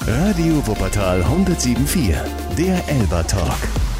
Radio Wuppertal 107.4, der Elba Talk.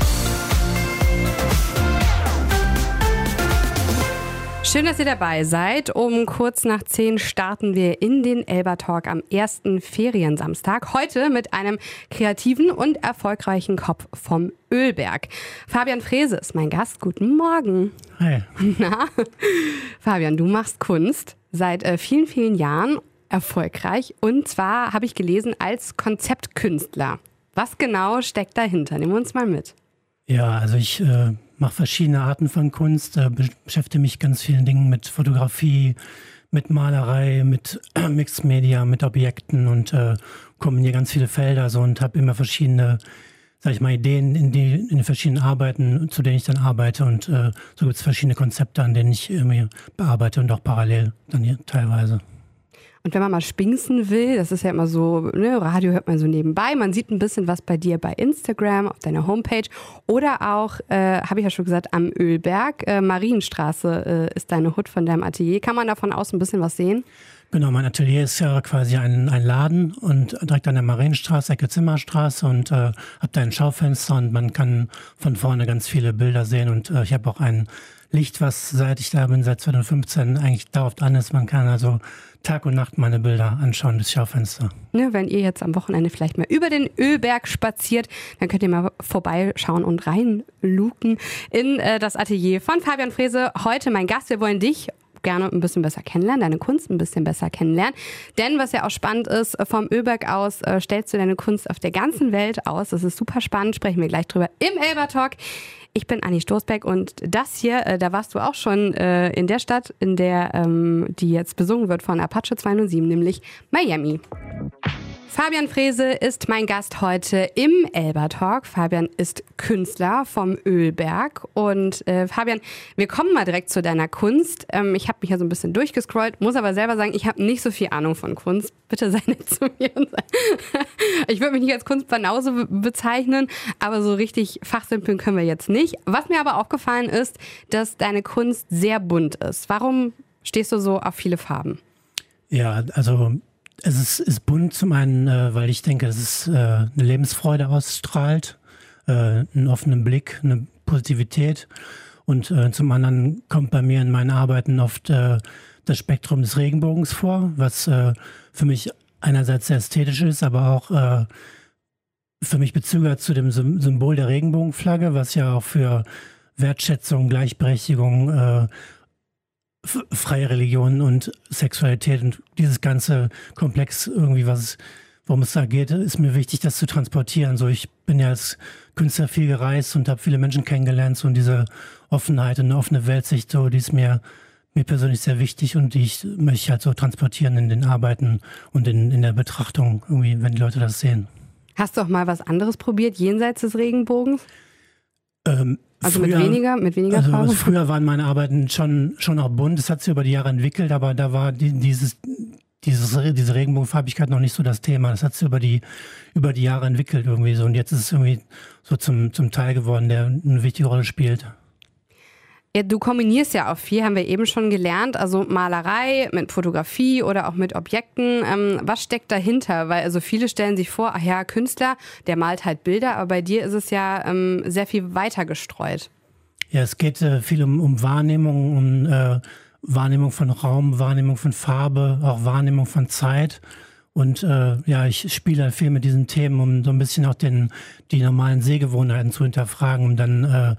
Schön, dass ihr dabei seid. Um kurz nach 10 starten wir in den Elba Talk am ersten Feriensamstag. Heute mit einem kreativen und erfolgreichen Kopf vom Ölberg. Fabian Frese ist mein Gast. Guten Morgen. Hi. Na, Fabian, du machst Kunst seit vielen, vielen Jahren erfolgreich. Und zwar habe ich gelesen als Konzeptkünstler. Was genau steckt dahinter? Nehmen wir uns mal mit. Ja, also ich mache verschiedene Arten von Kunst, beschäftige mich ganz vielen Dingen mit Fotografie, mit Malerei, mit Mixed Media, mit Objekten und kombiniere ganz viele Felder so und habe immer verschiedene, sag ich mal, Ideen in den verschiedenen Arbeiten, zu denen ich dann arbeite und so gibt es verschiedene Konzepte, an denen ich irgendwie bearbeite und auch parallel dann hier teilweise. Und wenn man mal spinksen will, das ist ja immer so, ne, Radio hört man so nebenbei, man sieht ein bisschen was bei dir bei Instagram, auf deiner Homepage oder auch, habe ich ja schon gesagt, am Ölberg, Marienstraße ist deine Hut von deinem Atelier. Kann man da von außen ein bisschen was sehen? Genau, mein Atelier ist ja quasi ein Laden und direkt an der Marienstraße, Ecke Zimmerstraße und habe da ein Schaufenster und man kann von vorne ganz viele Bilder sehen und ich habe auch ein Licht, was seit ich da bin, seit 2015 eigentlich dauerhaft an ist. Man kann also Tag und Nacht meine Bilder anschauen, das Schaufenster. Ne, wenn ihr jetzt am Wochenende vielleicht mal über den Ölberg spaziert, dann könnt ihr mal vorbeischauen und reinluken in das Atelier von Fabian Frese. Heute mein Gast, wir wollen dich gerne ein bisschen besser kennenlernen, deine Kunst ein bisschen besser kennenlernen. Denn was ja auch spannend ist, vom Ölberg aus stellst du deine Kunst auf der ganzen Welt aus. Das ist super spannend, sprechen wir gleich drüber im Elba Talk. Ich bin Anni Stoßbeck und das hier, da warst du auch schon in der Stadt, in der die jetzt besungen wird von Apache 207, nämlich Miami. Fabian Frese ist mein Gast heute im Elba Talk. Fabian ist Künstler vom Ölberg. Und Fabian, wir kommen mal direkt zu deiner Kunst. Ich habe mich ja so ein bisschen durchgescrollt, muss aber selber sagen, ich habe nicht so viel Ahnung von Kunst. Bitte sei nett zu mir. Ich würde mich nicht als Kunstbanause bezeichnen, aber so richtig fachsimpeln können wir jetzt nicht. Was mir aber aufgefallen ist, dass deine Kunst sehr bunt ist. Warum stehst du so auf viele Farben? Ja, also es ist bunt zum einen, weil ich denke, dass es eine Lebensfreude ausstrahlt, einen offenen Blick, eine Positivität. Und zum anderen kommt bei mir in meinen Arbeiten oft das Spektrum des Regenbogens vor, was für mich einerseits sehr ästhetisch ist, aber auch für mich Bezug hat zu dem Symbol der Regenbogenflagge, was ja auch für Wertschätzung, Gleichberechtigung, freie Religion und Sexualität und dieses ganze Komplex irgendwie, worum es da geht, ist mir wichtig, das zu transportieren. So, ich bin ja als Künstler viel gereist und habe viele Menschen kennengelernt, so, und diese Offenheit und eine offene Weltsicht, so, die ist mir persönlich sehr wichtig und die möchte ich halt so transportieren in den Arbeiten und in der Betrachtung, irgendwie, wenn die Leute das sehen. Hast du auch mal was anderes probiert, jenseits des Regenbogens? Also früher, mit weniger Farbe? Also früher waren meine Arbeiten schon auch bunt. Das hat sich über die Jahre entwickelt, aber da war diese Regenbogenfarbigkeit noch nicht so das Thema. Das hat sich über die Jahre entwickelt irgendwie so. Und jetzt ist es irgendwie so zum Teil geworden, der eine wichtige Rolle spielt. Ja, du kombinierst ja auch viel, haben wir eben schon gelernt, also Malerei mit Fotografie oder auch mit Objekten. Was steckt dahinter? Weil also viele stellen sich vor, ach ja, Künstler, der malt halt Bilder, aber bei dir ist es ja sehr viel weiter gestreut. Ja, es geht viel um Wahrnehmung, Wahrnehmung von Raum, Wahrnehmung von Farbe, auch Wahrnehmung von Zeit. Und ich spiele viel mit diesen Themen, um so ein bisschen auch die normalen Sehgewohnheiten zu hinterfragen, um dann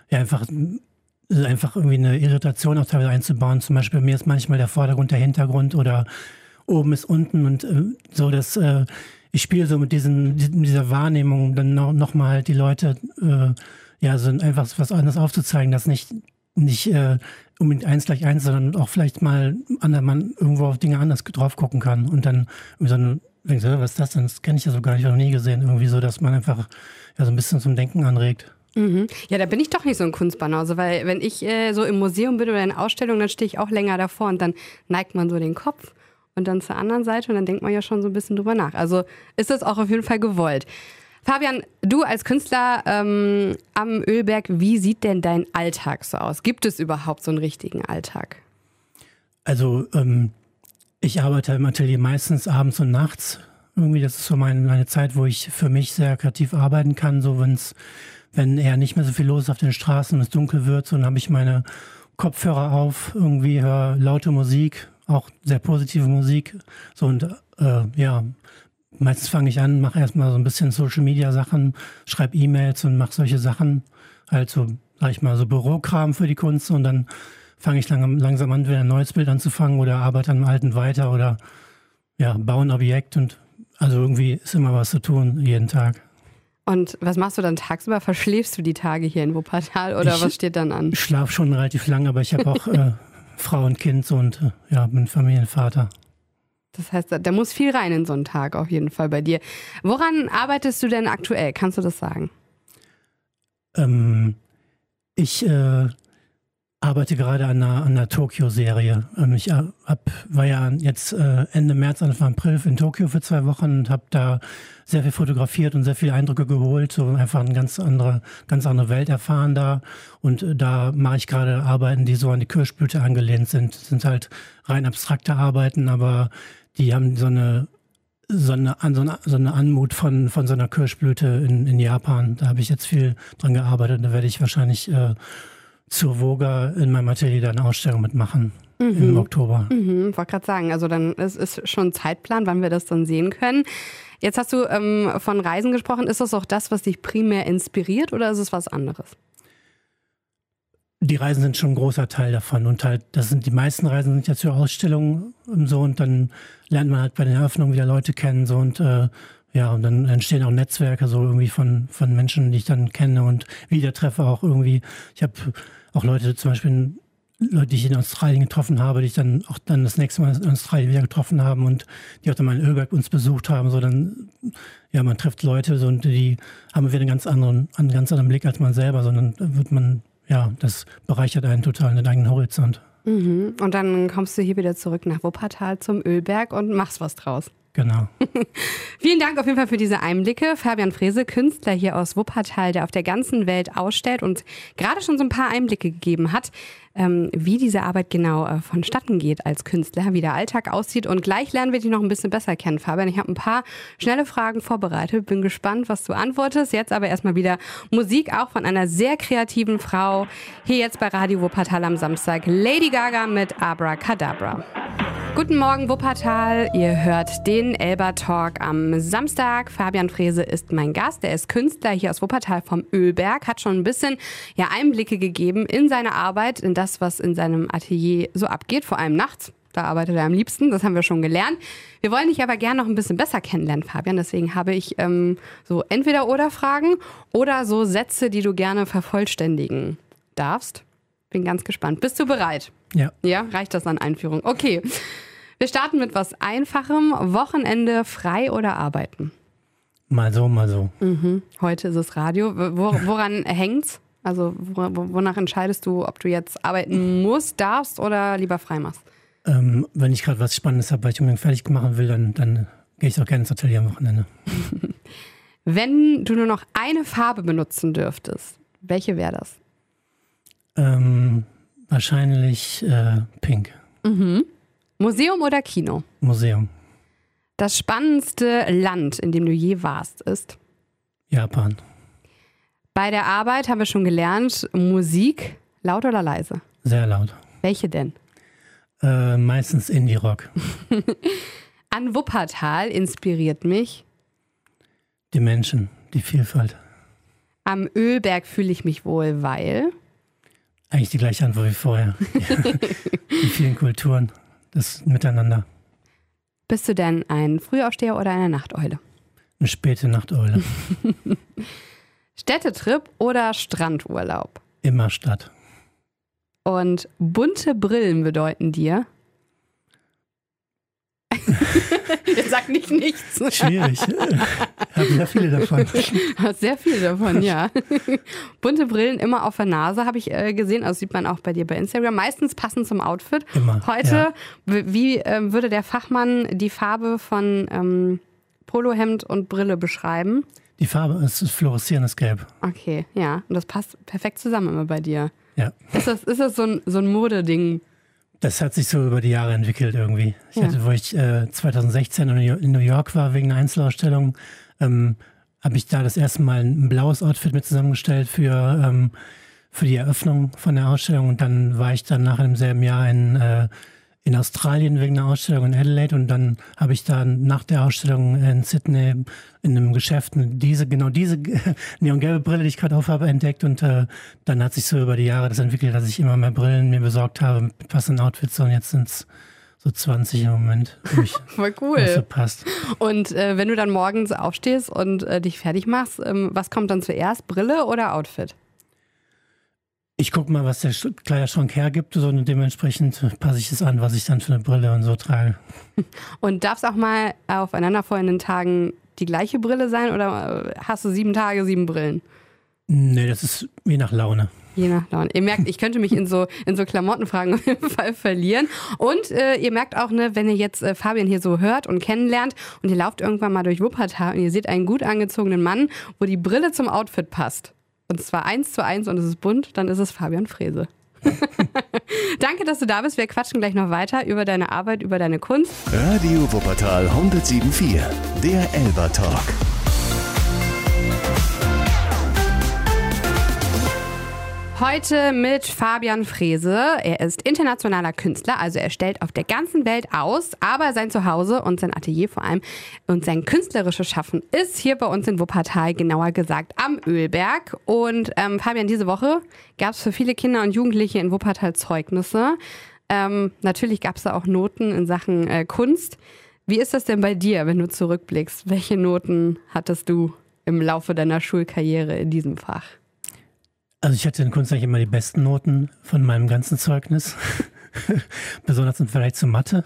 einfach irgendwie eine Irritation auch teilweise einzubauen. Zum Beispiel bei mir ist manchmal der Vordergrund der Hintergrund oder oben ist unten und so, dass ich spiele so mit dieser Wahrnehmung, dann noch mal halt die Leute so einfach was anderes aufzuzeigen, dass nicht unbedingt 1 = 1, sondern auch vielleicht mal man irgendwo auf Dinge anders drauf gucken kann und dann denkst du, was ist das denn? Das kenne ich ja so gar nicht, noch nie gesehen. Irgendwie so, dass man einfach so ein bisschen zum Denken anregt. Mhm. Ja, da bin ich doch nicht so ein Kunstbanause, weil wenn ich so im Museum bin oder in Ausstellungen, dann stehe ich auch länger davor und dann neigt man so den Kopf und dann zur anderen Seite und dann denkt man ja schon so ein bisschen drüber nach. Also ist das auch auf jeden Fall gewollt. Fabian, du als Künstler am Ölberg, wie sieht denn dein Alltag so aus? Gibt es überhaupt so einen richtigen Alltag? Also ich arbeite im Atelier meistens abends und nachts, Irgendwie, das ist so meine Zeit, wo ich für mich sehr kreativ arbeiten kann. So, wenn eher nicht mehr so viel los ist auf den Straßen und es dunkel wird, so, dann habe ich meine Kopfhörer auf, irgendwie höre laute Musik, auch sehr positive Musik. So, und meistens fange ich an, mache erstmal so ein bisschen Social-Media-Sachen, schreibe E-Mails und mache solche Sachen. Halt so, sag ich mal, so Bürokram für die Kunst. Und dann fange ich langsam an, wieder ein neues Bild anzufangen oder arbeite an einem alten weiter oder baue ein Objekt. Und also irgendwie ist immer was zu tun, jeden Tag. Und was machst du dann tagsüber? Verschläfst du die Tage hier in Wuppertal oder was steht dann an? Ich schlafe schon relativ lang, aber ich habe auch Frau und Kind so und bin Familienvater. Das heißt, da muss viel rein in so einen Tag auf jeden Fall bei dir. Woran arbeitest du denn aktuell? Kannst du das sagen? Ich arbeite gerade an einer Tokio-Serie. Ich war ja jetzt Ende März, Anfang April in Tokio für 2 Wochen und habe da sehr viel fotografiert und sehr viele Eindrücke geholt, so einfach eine ganz andere Welt erfahren da. Und da mache ich gerade Arbeiten, die so an die Kirschblüte angelehnt sind. Das sind halt rein abstrakte Arbeiten, aber die haben so eine Anmut von so einer Kirschblüte in Japan. Da habe ich jetzt viel dran gearbeitet. Da werde ich wahrscheinlich zur Voga in meinem Atelier da eine Ausstellung mitmachen im Oktober. Wollte gerade sagen, also dann ist schon Zeitplan, wann wir das dann sehen können. Jetzt hast du von Reisen gesprochen. Ist das auch das, was dich primär inspiriert oder ist es was anderes? Die Reisen sind schon ein großer Teil davon und halt, die meisten Reisen sind ja zur Ausstellung und so und dann lernt man halt bei den Eröffnungen wieder Leute kennen so und und dann entstehen auch Netzwerke so irgendwie von Menschen, die ich dann kenne und wieder treffe auch irgendwie. Ich habe auch Leute, zum Beispiel Leute, die ich in Australien getroffen habe, die ich dann das nächste Mal in Australien wieder getroffen haben und die auch dann mal in Ölberg uns besucht haben. So dann, man trifft Leute so, und die haben wieder einen ganz anderen Blick als man selber, sondern wird man, das bereichert einen total, den eigenen Horizont. Und dann kommst du hier wieder zurück nach Wuppertal zum Ölberg und machst was draus. Genau. Vielen Dank auf jeden Fall für diese Einblicke. Fabian Frese, Künstler hier aus Wuppertal, der auf der ganzen Welt ausstellt und gerade schon so ein paar Einblicke gegeben hat, wie diese Arbeit genau vonstatten geht als Künstler, wie der Alltag aussieht. Und gleich lernen wir dich noch ein bisschen besser kennen, Fabian. Ich habe ein paar schnelle Fragen vorbereitet, bin gespannt, was du antwortest. Jetzt aber erstmal wieder Musik, auch von einer sehr kreativen Frau. Hier jetzt bei Radio Wuppertal am Samstag, Lady Gaga mit Abracadabra. Guten Morgen Wuppertal, ihr hört den Elba Talk am Samstag. Fabian Frese ist mein Gast, er ist Künstler hier aus Wuppertal vom Ölberg, hat schon ein bisschen Einblicke gegeben in seine Arbeit, in das, was in seinem Atelier so abgeht, vor allem nachts. Da arbeitet er am liebsten, das haben wir schon gelernt. Wir wollen dich aber gerne noch ein bisschen besser kennenlernen, Fabian. Deswegen habe ich so Entweder-Oder-Fragen oder so Sätze, die du gerne vervollständigen darfst. Bin ganz gespannt. Bist du bereit? Ja. Ja, reicht das an Einführung? Okay. Wir starten mit was Einfachem. Wochenende frei oder arbeiten? Mal so, mal so. Heute ist es Radio. Woran hängt's? Also wonach entscheidest du, ob du jetzt arbeiten musst, darfst oder lieber frei machst? Wenn ich gerade was Spannendes habe, weil ich unbedingt fertig machen will, dann gehe ich auch gerne ins Atelier am Wochenende. Wenn du nur noch eine Farbe benutzen dürftest, welche wäre das? Wahrscheinlich pink. Museum oder Kino? Museum. Das spannendste Land, in dem du je warst, ist? Japan. Bei der Arbeit haben wir schon gelernt, Musik, laut oder leise? Sehr laut. Welche denn? Meistens Indie-Rock. An Wuppertal inspiriert mich? Die Menschen, die Vielfalt. Am Ölberg fühle ich mich wohl, weil? Eigentlich die gleiche Antwort wie vorher. Die vielen Kulturen, das Miteinander. Bist du denn ein Frühaufsteher oder eine Nachteule? Eine späte Nachteule. Städtetrip oder Strandurlaub? Immer Stadt. Und bunte Brillen bedeuten dir? Jetzt sag nicht nichts. Schwierig. Ich habe sehr viele davon. Sehr viele davon, ja. Bunte Brillen immer auf der Nase, habe ich gesehen. Also sieht man auch bei dir bei Instagram. Meistens passend zum Outfit. Immer. Heute, wie würde der Fachmann die Farbe von Polohemd und Brille beschreiben? Die Farbe ist fluoreszierendes Gelb. Okay, ja. Und das passt perfekt zusammen immer bei dir. Ja. Ist das so ein Modeding? Das hat sich so über die Jahre entwickelt irgendwie. Ich hatte, wo ich 2016 in New York war wegen einer Einzelausstellung, habe ich da das erste Mal ein blaues Outfit mit zusammengestellt für die Eröffnung von der Ausstellung. Und dann war ich dann nach im selben Jahr in Australien wegen einer Ausstellung in Adelaide. Und dann habe ich dann nach der Ausstellung in Sydney in einem Geschäft diese neongelbe Brille, die ich gerade aufhabe, entdeckt. Und dann hat sich so über die Jahre das entwickelt, dass ich immer mehr Brillen mir besorgt habe mit passenden Outfits. Und jetzt sind es so 20 im Moment. Voll cool. Was so passt. Und wenn du dann morgens aufstehst und dich fertig machst, was kommt dann zuerst? Brille oder Outfit? Ich gucke mal, was der Kleiderschrank hergibt, so, und dementsprechend passe ich es an, was ich dann für eine Brille und so trage. Und darf es auch mal auf aufeinanderfolgenden Tagen die gleiche Brille sein oder hast du 7 Tage, 7 Brillen? Nee, das ist je nach Laune. Je nach Laune. Ihr merkt, ich könnte mich in so Klamottenfragen auf jeden Fall verlieren. Und ihr merkt auch, ne, wenn ihr jetzt Fabian hier so hört und kennenlernt und ihr lauft irgendwann mal durch Wuppertal und ihr seht einen gut angezogenen Mann, wo die Brille zum Outfit passt. Und zwar 1:1 und es ist bunt, dann ist es Fabian Frese. Danke, dass du da bist. Wir quatschen gleich noch weiter über deine Arbeit, über deine Kunst. Radio Wuppertal 107.4, der Elber Talk. Heute mit Fabian Frese. Er ist internationaler Künstler, also er stellt auf der ganzen Welt aus, aber sein Zuhause und sein Atelier vor allem und sein künstlerisches Schaffen ist hier bei uns in Wuppertal, genauer gesagt am Ölberg. Und Fabian, diese Woche gab es für viele Kinder und Jugendliche in Wuppertal Zeugnisse. Natürlich gab es da auch Noten in Sachen Kunst. Wie ist das denn bei dir, wenn du zurückblickst? Welche Noten hattest du im Laufe deiner Schulkarriere in diesem Fach? Also ich hatte in Kunst eigentlich immer die besten Noten von meinem ganzen Zeugnis. Besonders im Vergleich zu Mathe.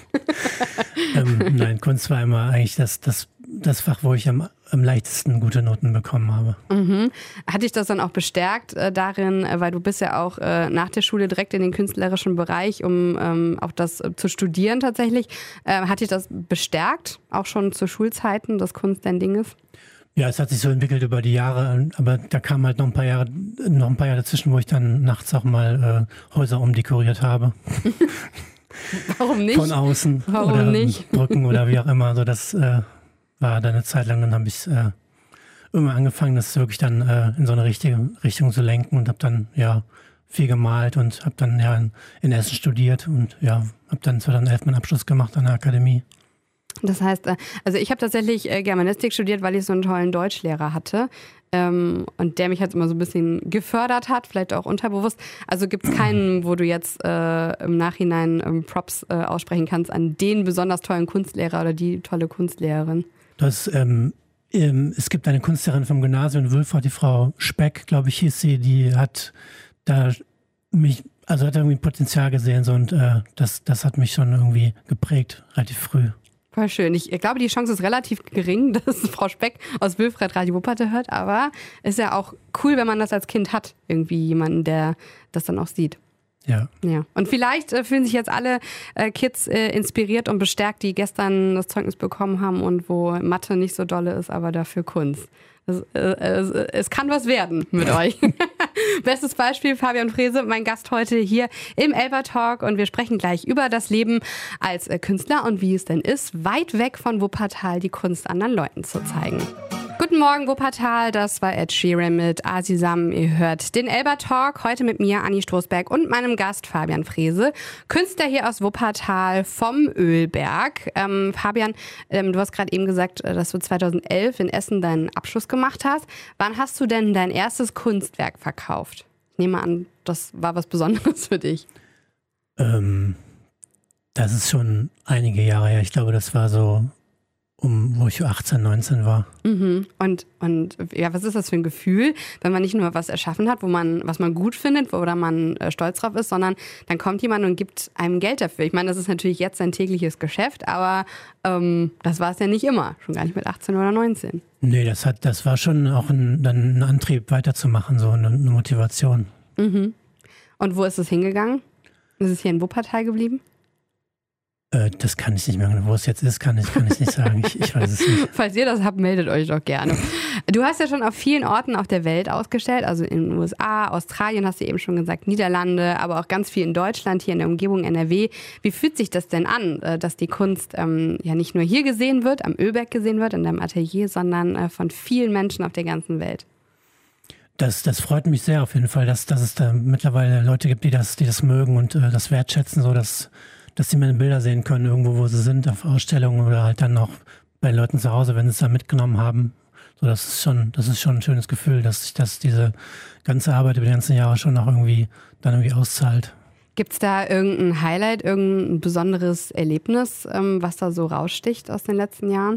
Nein, Kunst war immer eigentlich das Fach, wo ich am leichtesten gute Noten bekommen habe. Mhm. Hat dich das dann auch bestärkt darin, weil du bist ja auch nach der Schule direkt in den künstlerischen Bereich, um auch das zu studieren tatsächlich. Hat dich das bestärkt, auch schon zu Schulzeiten, dass Kunst dein Ding ist? Ja, es hat sich so entwickelt über die Jahre, aber da kamen halt noch ein paar Jahre dazwischen, wo ich dann nachts auch mal Häuser umdekoriert habe. Warum nicht? Von außen. Warum oder nicht? Brücken oder wie auch immer. Also das war dann eine Zeit lang, dann habe ich irgendwann angefangen, das wirklich dann in so eine richtige Richtung zu lenken und habe dann viel gemalt und habe dann in Essen studiert und habe dann 2011 meinen Abschluss gemacht an der Akademie. Das heißt, also ich habe tatsächlich Germanistik studiert, weil ich so einen tollen Deutschlehrer hatte und der mich halt immer so ein bisschen gefördert hat, vielleicht auch unterbewusst. Also gibt es keinen, wo du jetzt im Nachhinein Props aussprechen kannst an den besonders tollen Kunstlehrer oder die tolle Kunstlehrerin? Es gibt eine Kunstlehrerin vom Gymnasium in Wülfrath, die Frau Speck, glaube ich, hieß sie, die hat da hat irgendwie Potenzial gesehen so, und das hat mich schon irgendwie geprägt, relativ früh. Voll schön. Ich glaube, die Chance ist relativ gering, dass Frau Speck aus Wülfrath Radio Wuppertal hört, aber ist ja auch cool, wenn man das als Kind hat, irgendwie jemanden, der das dann auch sieht. Ja. Und vielleicht fühlen sich jetzt alle Kids inspiriert und bestärkt, die gestern das Zeugnis bekommen haben und wo Mathe nicht so dolle ist, aber dafür Kunst. Es kann was werden mit euch. Bestes Beispiel, Fabian Frese, mein Gast heute hier im Elber Talk, und wir sprechen gleich über das Leben als Künstler und wie es denn ist, weit weg von Wuppertal die Kunst anderen Leuten zu zeigen. Guten Morgen Wuppertal, das war Ed Sheeran mit Asisam. Ihr hört den Elber Talk, heute mit mir, Anni Stroßberg, und meinem Gast Fabian Frese, Künstler hier aus Wuppertal vom Ölberg. Fabian, du hast gerade eben gesagt, dass du 2011 in Essen deinen Abschluss gemacht hast. Wann hast du denn dein erstes Kunstwerk verkauft? Ich nehme an, das war was Besonderes für dich. Das ist schon einige Jahre her. Ich glaube, das war so wo ich 18, 19 war. Mhm. Und was ist das für ein Gefühl, wenn man nicht nur was erschaffen hat, was man gut findet, oder man stolz drauf ist, sondern dann kommt jemand und gibt einem Geld dafür. Ich meine, das ist natürlich jetzt sein tägliches Geschäft, aber das war es ja nicht immer, schon gar nicht mit 18 oder 19. Nee, das war schon auch ein Antrieb, weiterzumachen, so eine Motivation. Mhm. Und wo ist es hingegangen? Ist es hier in Wuppertal geblieben? Das kann ich nicht mehr. Wo es jetzt ist, kann ich nicht sagen. Ich weiß es nicht. Falls ihr das habt, meldet euch doch gerne. Du hast ja schon auf vielen Orten auf der Welt ausgestellt, also in den USA, Australien, hast du eben schon gesagt, Niederlande, aber auch ganz viel in Deutschland, hier in der Umgebung NRW. Wie fühlt sich das denn an, dass die Kunst ja nicht nur hier gesehen wird, am Öberg gesehen wird, in deinem Atelier, sondern von vielen Menschen auf der ganzen Welt? Das freut mich sehr auf jeden Fall, dass es da mittlerweile Leute gibt, die das mögen und das wertschätzen, so dass sie meine Bilder sehen können, irgendwo, wo sie sind, auf Ausstellungen oder halt dann auch bei Leuten zu Hause, wenn sie es da mitgenommen haben. So, das ist schon ein schönes Gefühl, dass sich diese ganze Arbeit über die ganzen Jahre schon noch irgendwie auszahlt. Gibt es da irgendein Highlight, irgendein besonderes Erlebnis, was da so raussticht aus den letzten Jahren?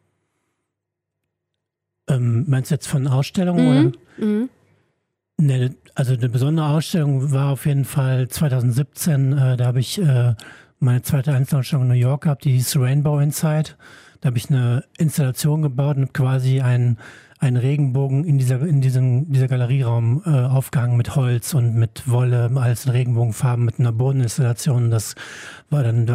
Meinst du jetzt von Ausstellungen? Oder? Mhm. Nee, also eine besondere Ausstellung war auf jeden Fall 2017. Da habe ich meine zweite Einzelausstellung in New York gehabt, die hieß Rainbow Inside. Da habe ich eine Installation gebaut und quasi einen Regenbogen in dieser Galerieraum aufgehangen mit Holz und mit Wolle, alles in Regenbogenfarben mit einer Bodeninstallation. Das war dann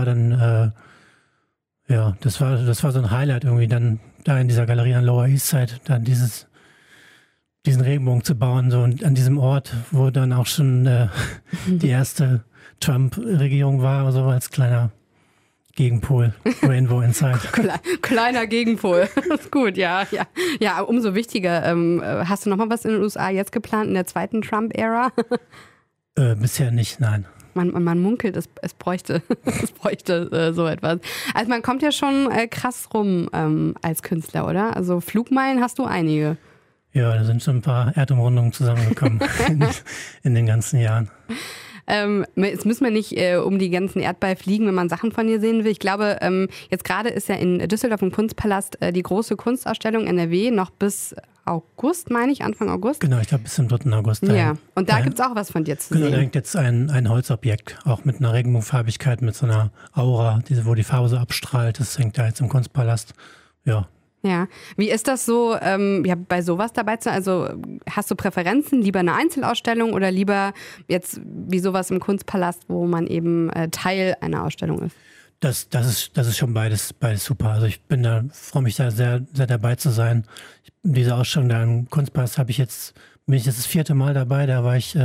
das war so ein Highlight irgendwie dann da in dieser Galerie an Lower East Side, dann diesen Regenbogen zu bauen, so und an diesem Ort, wo dann auch schon die erste Trump-Regierung war, so als kleiner Gegenpol, Rainbow Inside. Kleiner Gegenpol, das ist gut, ja. Ja, umso wichtiger. Hast du noch mal was in den USA jetzt geplant, in der zweiten Trump-Ära? Bisher nicht, nein. Man munkelt, es bräuchte so etwas. Also man kommt ja schon krass rum als Künstler, oder? Also Flugmeilen hast du einige. Ja, da sind schon ein paar Erdumrundungen zusammengekommen in den ganzen Jahren. Jetzt müssen wir nicht um die ganzen Erdball fliegen, wenn man Sachen von dir sehen will. Ich glaube, jetzt gerade ist ja in Düsseldorf im Kunstpalast die große Kunstausstellung NRW noch bis August, meine ich, Anfang August. Genau, ich glaube bis zum 3. August. Ja, und da gibt es auch was von dir zu sehen. Genau, da hängt jetzt ein Holzobjekt, auch mit einer Regenbogenfarbigkeit, mit so einer Aura, wo die Farbe so abstrahlt. Das hängt da jetzt im Kunstpalast. Ja. Ja, wie ist das so, bei sowas dabei zu sein? Also hast du Präferenzen, lieber eine Einzelausstellung oder lieber jetzt wie sowas im Kunstpalast, wo man eben Teil einer Ausstellung ist? Das ist schon beides super. Also ich freue mich da sehr, sehr dabei zu sein. Diese Ausstellung da im Kunstpalast bin ich jetzt das 4. Mal dabei. Da war ich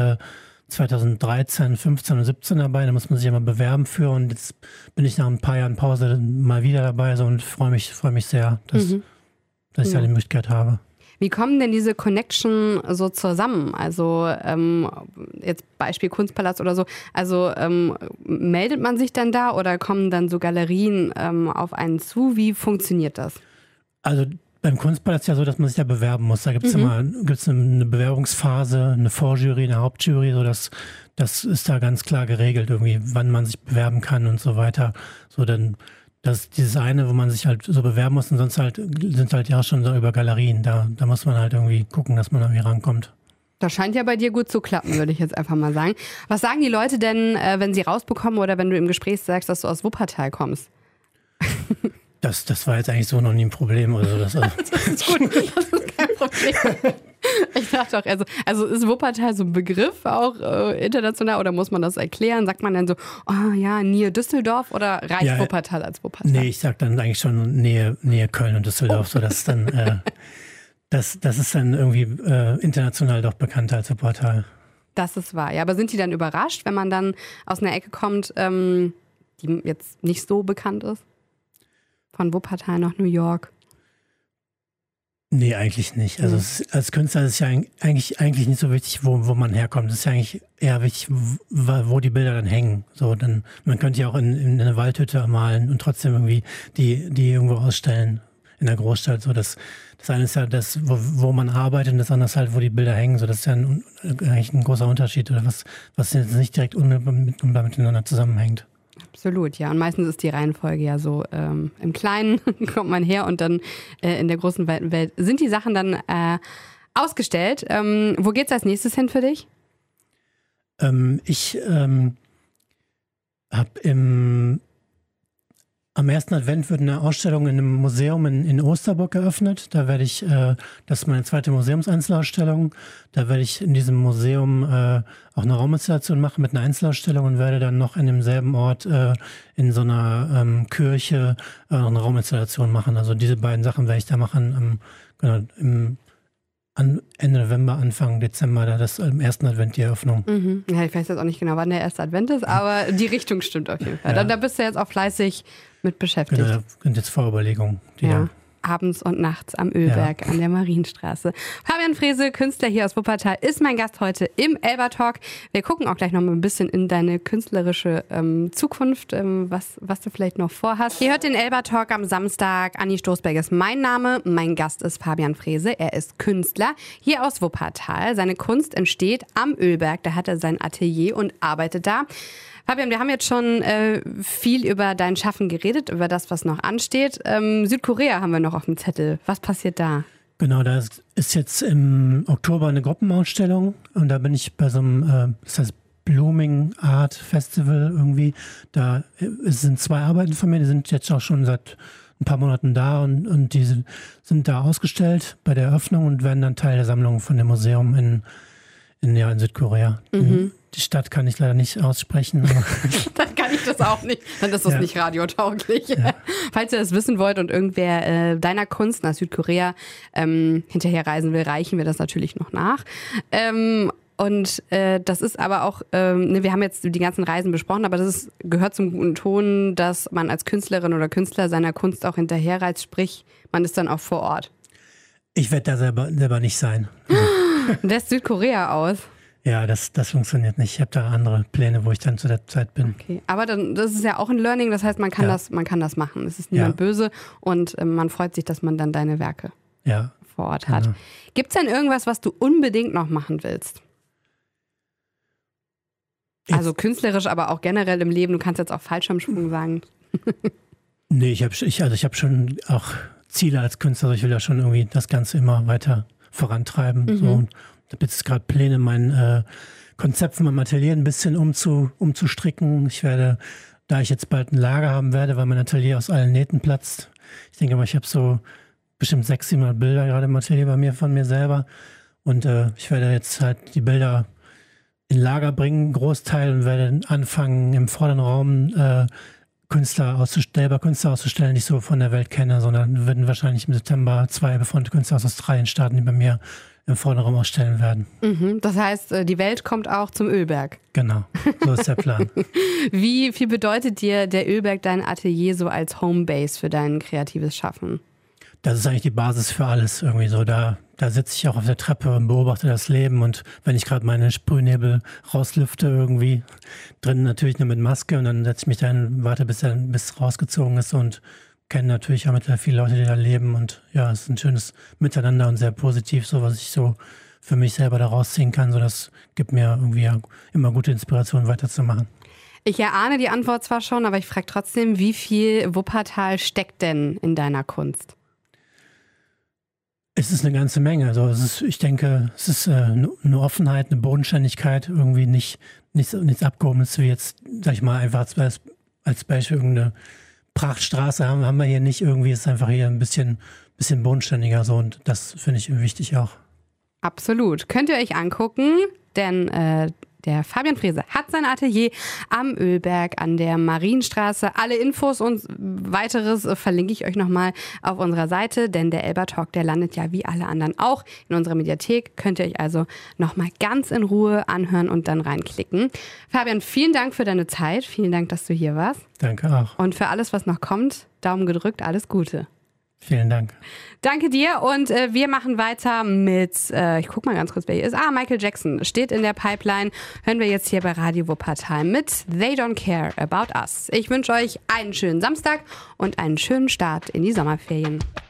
2013, 15 und 17 dabei. Da muss man sich immer bewerben für. Und jetzt bin ich nach ein paar Jahren Pause mal wieder dabei und freue mich sehr, dass ich da die Möglichkeit habe. Wie kommen denn diese Connection so zusammen? Also jetzt Beispiel Kunstpalast oder so. Also meldet man sich dann da oder kommen dann so Galerien auf einen zu? Wie funktioniert das? Also beim Kunstpalast ist ja so, dass man sich da bewerben muss. Da gibt es eine Bewerbungsphase, eine Vorjury, eine Hauptjury. So das ist da ganz klar geregelt, irgendwie, wann man sich bewerben kann und so weiter. So dann das ist dieses eine, wo man sich halt so bewerben muss und sonst sind halt ja schon so über Galerien. Da muss man halt irgendwie gucken, dass man irgendwie rankommt. Das scheint ja bei dir gut zu klappen, würde ich jetzt einfach mal sagen. Was sagen die Leute denn, wenn sie rausbekommen oder wenn du im Gespräch sagst, dass du aus Wuppertal kommst? Das war jetzt eigentlich so noch nie ein Problem. Also das ist gut, das ist kein Problem. Ich dachte auch, also ist Wuppertal so ein Begriff auch international oder muss man das erklären? Sagt man dann so, oh ja, Nähe Düsseldorf oder reicht Wuppertal als Wuppertal? Nee, ich sag dann eigentlich schon Nähe Köln und Düsseldorf, so dass dann das ist dann irgendwie international doch bekannter als Wuppertal. Das ist wahr, ja. Aber sind die dann überrascht, wenn man dann aus einer Ecke kommt, die jetzt nicht so bekannt ist? Von Wuppertal nach New York? Nee, eigentlich nicht. Also als Künstler ist es ja eigentlich nicht so wichtig, wo man herkommt. Es ist ja eigentlich eher wichtig, wo die Bilder dann hängen. So, man könnte ja auch in eine Waldhütte malen und trotzdem irgendwie die irgendwo ausstellen in der Großstadt. So, das eine ist ja das, wo man arbeitet und das andere ist halt, wo die Bilder hängen. So, das ist ja eigentlich ein großer Unterschied oder was jetzt nicht direkt unmittelbar miteinander zusammenhängt. Absolut, ja. Und meistens ist die Reihenfolge ja so, im Kleinen kommt man her und dann in der großen, weiten Welt sind die Sachen dann ausgestellt. Wo geht's als nächstes hin für dich? Ich habe am 1. Advent wird eine Ausstellung in einem Museum in Osterburg eröffnet. Da werde ich, das ist meine zweite Museumseinzelausstellung, da werde ich in diesem Museum auch eine Rauminstallation machen mit einer Einzelausstellung und werde dann noch in demselben Ort in so einer Kirche eine Rauminstallation machen. Also diese beiden Sachen werde ich da machen, genau, im Ende November, Anfang Dezember, da das im ersten Advent die Eröffnung. Ja, ich weiß jetzt auch nicht genau, wann der erste Advent ist, aber die Richtung stimmt auf jeden Fall. Ja. Da bist du jetzt auch fleißig mit beschäftigt. Genau, da sind jetzt Vorüberlegungen. Ja. Abends und nachts am Ölberg an der Marienstraße. Fabian Frese, Künstler hier aus Wuppertal, ist mein Gast heute im Elbertalk. Wir gucken auch gleich noch mal ein bisschen in deine künstlerische Zukunft, was du vielleicht noch vorhast. Ihr hört den Elbertalk am Samstag. Anni Stoßberg ist mein Name. Mein Gast ist Fabian Frese. Er ist Künstler hier aus Wuppertal. Seine Kunst entsteht am Ölberg. Da hat er sein Atelier und arbeitet da. Fabian, wir haben jetzt schon viel über dein Schaffen geredet, über das, was noch ansteht. Südkorea haben wir noch auf dem Zettel. Was passiert da? Genau, da ist jetzt im Oktober eine Gruppenausstellung und da bin ich bei so einem, das heißt Blooming Art Festival irgendwie. Da sind 2 Arbeiten von mir, die sind jetzt auch schon seit ein paar Monaten da und die sind da ausgestellt bei der Eröffnung und werden dann Teil der Sammlung von dem Museum in Südkorea. Die Stadt kann ich leider nicht aussprechen. Dann kann ich das auch nicht. Dann ist das nicht radiotauglich. Ja. Falls ihr das wissen wollt und irgendwer deiner Kunst nach Südkorea hinterher reisen will, reichen wir das natürlich noch nach. Das ist aber auch, wir haben jetzt die ganzen Reisen besprochen, aber gehört zum guten Ton, dass man als Künstlerin oder Künstler seiner Kunst auch hinterherreist, sprich, man ist dann auch vor Ort. Ich werde da selber nicht sein. Lässt Südkorea aus? Ja, das funktioniert nicht. Ich habe da andere Pläne, wo ich dann zu der Zeit bin. Okay, aber das ist ja auch ein Learning, das heißt, man kann das machen. Es ist niemand böse und man freut sich, dass man dann deine Werke vor Ort hat. Genau. Gibt es denn irgendwas, was du unbedingt noch machen willst? Also künstlerisch, aber auch generell im Leben. Du kannst jetzt auch Fallschirmsprung sagen. Nee, ich hab schon auch Ziele als Künstler. Ich will ja schon irgendwie das Ganze immer weiter vorantreiben. So. Und ich habe jetzt gerade Pläne, mein Konzept von meinem Atelier ein bisschen umzustricken. Ich werde, da ich jetzt bald ein Lager haben werde, weil mein Atelier aus allen Nähten platzt. Ich denke mal, ich habe so bestimmt 600-700 Bilder gerade im Atelier bei mir von mir selber. Und ich werde jetzt halt die Bilder in Lager bringen, Großteil, und werde anfangen, im vorderen Raum Künstler auszustellen, die ich so von der Welt kenne, sondern werden wahrscheinlich im September 2 befreundete Künstler aus Australien starten, die bei mir im vorderen Raum ausstellen werden. Das heißt, die Welt kommt auch zum Ölberg. Genau, so ist der Plan. Wie viel bedeutet dir der Ölberg, dein Atelier, so als Homebase für dein kreatives Schaffen? Das ist eigentlich die Basis für alles irgendwie so. Da sitze ich auch auf der Treppe und beobachte das Leben, und wenn ich gerade meine Sprühnebel rauslüfte irgendwie, drin natürlich nur mit Maske, und dann setze ich mich da hin, warte bis es rausgezogen ist, und kenne natürlich auch mittlerweile viele Leute, die da leben, und ja, es ist ein schönes Miteinander und sehr positiv, so was ich so für mich selber da rausziehen kann. So, das gibt mir irgendwie immer gute Inspiration, weiterzumachen. Ich erahne die Antwort zwar schon, aber ich frage trotzdem, wie viel Wuppertal steckt denn in deiner Kunst? Es ist eine ganze Menge. Also ich denke, es ist eine Offenheit, eine Bodenständigkeit, irgendwie nichts Abgehobenes, wie jetzt, sag ich mal, einfach als Beispiel irgendeine Prachtstraße haben wir hier nicht irgendwie. Es ist einfach hier ein bisschen bodenständiger so, und das finde ich wichtig auch. Absolut. Könnt ihr euch angucken, denn der Fabian Frese hat sein Atelier am Ölberg an der Marienstraße. Alle Infos und weiteres verlinke ich euch nochmal auf unserer Seite, denn der Elbertalk, der landet ja wie alle anderen auch in unserer Mediathek. Könnt ihr euch also nochmal ganz in Ruhe anhören und dann reinklicken. Fabian, vielen Dank für deine Zeit. Vielen Dank, dass du hier warst. Danke auch. Und für alles, was noch kommt, Daumen gedrückt, alles Gute. Vielen Dank. Danke dir, und wir machen weiter mit, ich guck mal ganz kurz, wer hier ist. Michael Jackson steht in der Pipeline. Hören wir jetzt hier bei Radio Wuppertal mit They Don't Care About Us. Ich wünsche euch einen schönen Samstag und einen schönen Start in die Sommerferien.